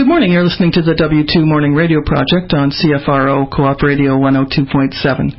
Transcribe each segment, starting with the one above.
Good morning. You're listening to the W2 Morning Radio Project on CFRO Co-op Radio 102.7.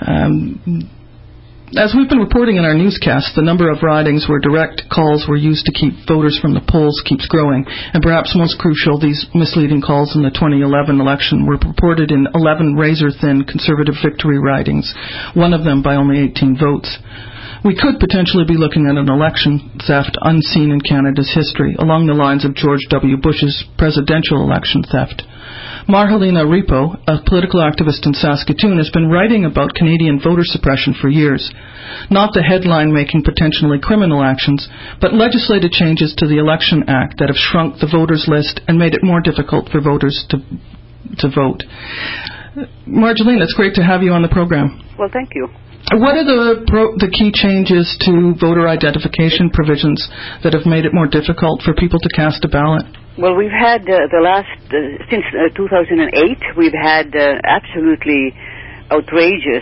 As we've been reporting in our newscast, the number of ridings where direct calls were used to keep voters from the polls keeps growing. And perhaps most crucial, these misleading calls in the 2011 election were reported in 11 razor-thin Conservative victory ridings, one of them by only 18 votes. We could potentially be looking at an election theft unseen in Canada's history, along the lines of George W. Bush's presidential election theft. Marhelina Repo, a political activist in Saskatoon, has been writing about Canadian voter suppression for years. Not the headline-making potentially criminal actions, but legislative changes to the Election Act that have shrunk the voters list and made it more difficult for voters to vote. Margelina, it's great to have you on the program. Well, thank you. What are the key changes to voter identification provisions that have made it more difficult for people to cast a ballot? Well, we've had since 2008, we've had absolutely outrageous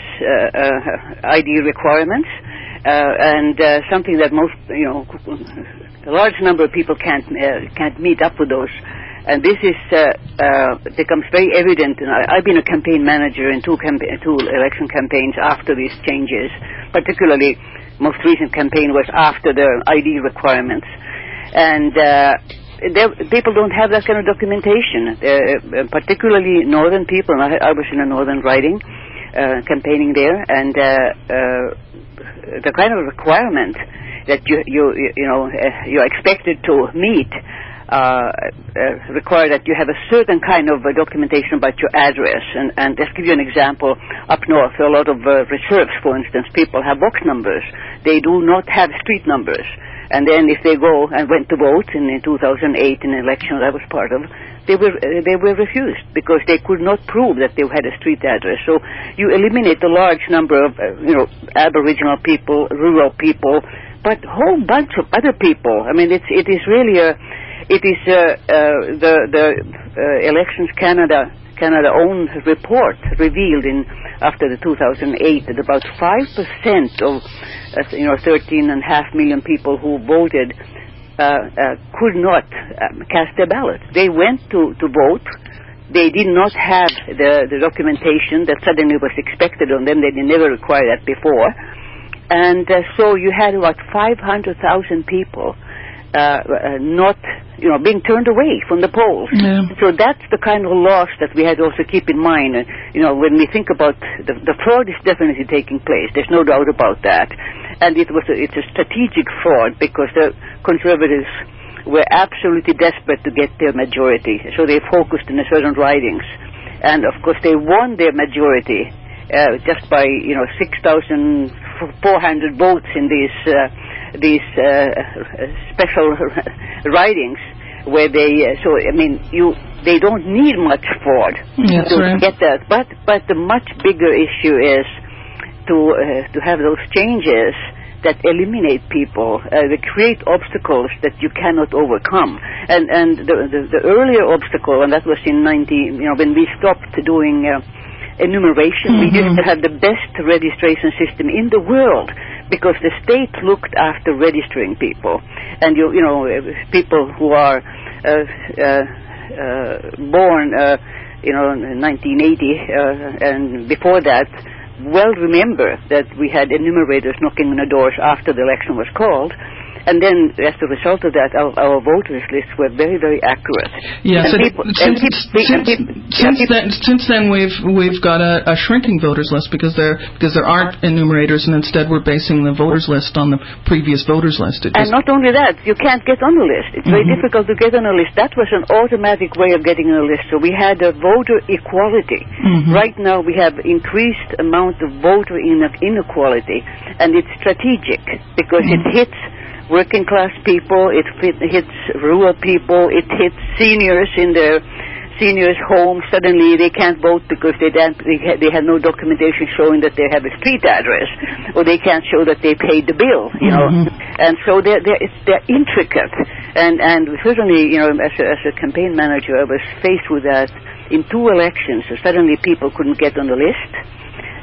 ID requirements, and something that a large number of people can't meet up with those. And this is becomes very evident. And I've been a campaign manager in two election campaigns after these changes. Particularly, most recent campaign was after the ID requirements, and people don't have that kind of documentation. Particularly northern people. I was in a northern riding, campaigning there, and the kind of requirement that you're expected to meet. Require that you have a certain kind of documentation about your address. And just give you an example, up north, a lot of reserves, for instance, people have box numbers. They do not have street numbers. And then if they go and went to vote in 2008 in an election I was part of, they were refused because they could not prove that they had a street address. So you eliminate a large number of Aboriginal people, rural people, but a whole bunch of other people. I mean, it is really the Elections Canada own report revealed after the 2008 that about 5% of 13.5 million people who voted could not cast their ballot. They went to vote. They did not have the documentation that suddenly was expected on them. They never required that before, and so you had about 500,000 people not being turned away from the polls. Yeah. So that's the kind of loss that we had to also keep in mind. When we think about the fraud is definitely taking place. There's no doubt about that. And it's a strategic fraud because the Conservatives were absolutely desperate to get their majority. So they focused in certain ridings. And of course they won their majority just by 6,400 votes in these special ridings where they don't need much fraud to get that. But the much bigger issue is to have those changes that eliminate people, that create obstacles that you cannot overcome. And the earlier obstacle, and that was in when we stopped doing enumeration, we used to have the best registration system in the world because the state looked after registering people. And people who are born in 1980 and before that well remember that we had enumerators knocking on the doors after the election was called. And then, as a result of that, our voters lists were very, very accurate. Yes, since then we've got a shrinking voters list because there aren't enumerators, and instead we're basing the voters list on the previous voters list. And not only that, you can't get on the list. It's very difficult to get on a list. That was an automatic way of getting on a list. So we had a voter equality. Right now we have increased amount of voter inequality, and it's strategic because it hits working class people, it hits rural people, it hits seniors in their seniors' homes. Suddenly they can't vote because they have no documentation showing that they have a street address, or they can't show that they paid the bill, And so they're intricate. And certainly, as a campaign manager, I was faced with that in 2 elections. So suddenly people couldn't get on the list.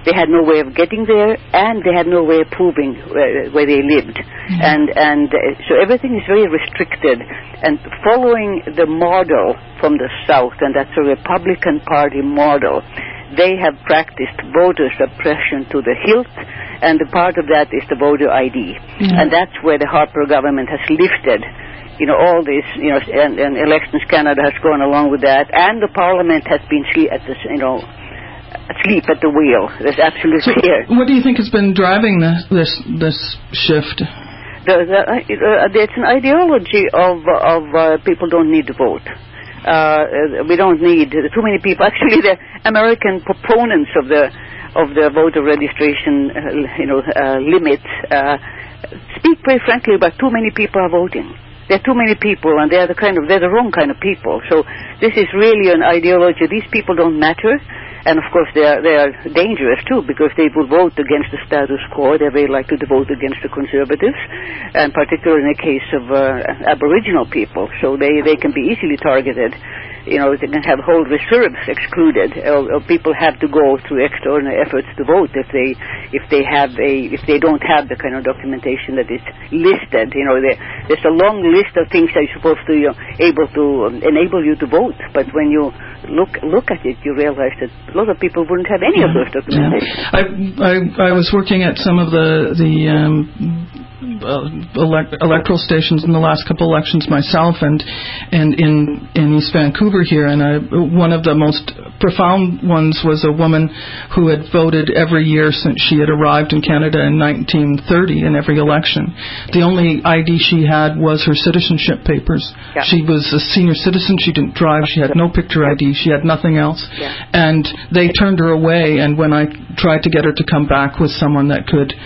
They had no way of getting there, and they had no way of proving where they lived. And so everything is very restricted. And following the model from the South, and that's a Republican Party model, they have practiced voter suppression to the hilt, and the part of that is the voter ID. And that's where the Harper government has lifted, all this, and Elections Canada has gone along with that, and the Parliament has been asleep at the wheel. That's absolutely clear. What do you think has been driving this shift? It's an ideology of people don't need to vote. We don't need too many people. Actually, the American proponents of the voter registration, limits speak very frankly about too many people are voting. There are too many people, and they're the wrong kind of people. So this is really an ideology. These people don't matter. And of course they are dangerous too, because they will vote against the status quo. They're very likely to vote against the Conservatives, and particularly in the case of Aboriginal people. So they can be easily targeted. They can have whole reserves excluded, or people have to go through extraordinary efforts to vote if they don't have the kind of documentation that is listed. There's a long list of things that are supposed to able to enable you to vote, but when you look at it, you realize that a lot of people wouldn't have any of those documentation. I was working at some of the electoral stations in the last couple elections myself, and in East Vancouver here, and one of the most profound ones was a woman who had voted every year since she had arrived in Canada in 1930 in every election. The only ID she had was her citizenship papers. Yeah. She was a senior citizen. She didn't drive. She had no picture ID. She had nothing else. Yeah. And they turned her away, and when I tried to get her to come back with someone that could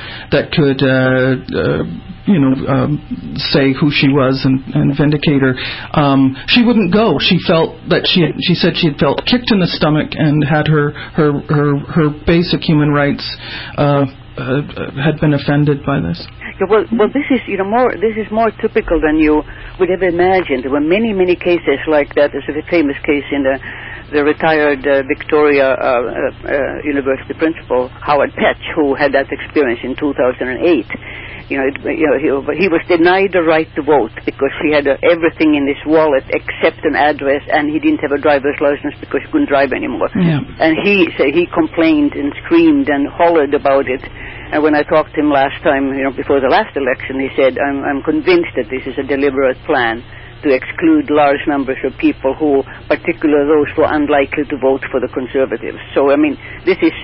say who she was and vindicate her, she wouldn't go. She felt that she said she had felt kicked in the stomach and had her basic human rights had been offended by this. Yeah, well, this is more typical than you would have imagined. There were many cases like that. There's a famous case in the retired Victoria University principal Howard Petch, who had that experience in 2008. He was denied the right to vote because he had everything in his wallet except an address, and he didn't have a driver's license because he couldn't drive anymore. Yeah. And he complained and screamed and hollered about it. And when I talked to him last time, before the last election, he said, I'm convinced that this is a deliberate plan to exclude large numbers of people who, particularly those who are unlikely to vote for the Conservatives. So, this is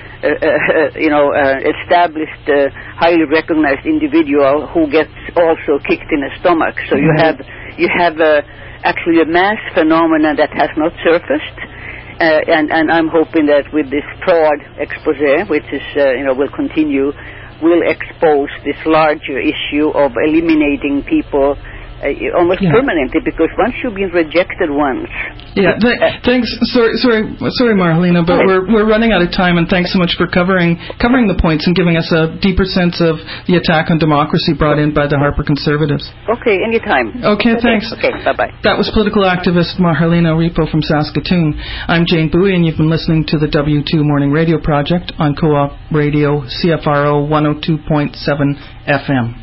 established, highly recognized individual who gets also kicked in the stomach. So you have actually a mass phenomenon that has not surfaced. And I'm hoping that with this fraud expose, which is will continue, will expose this larger issue of eliminating people almost permanently, because once you've been rejected once. Yeah, thanks. Sorry, Marhelina, but we're running out of time, and thanks so much for covering the points and giving us a deeper sense of the attack on democracy brought in by the Harper Conservatives. Okay, anytime. Okay, thanks. Okay, bye-bye. That was political activist Marhelina Repo from Saskatoon. I'm Jane Bowie, and you've been listening to the W2 Morning Radio Project on Co-op Radio CFRO 102.7 FM.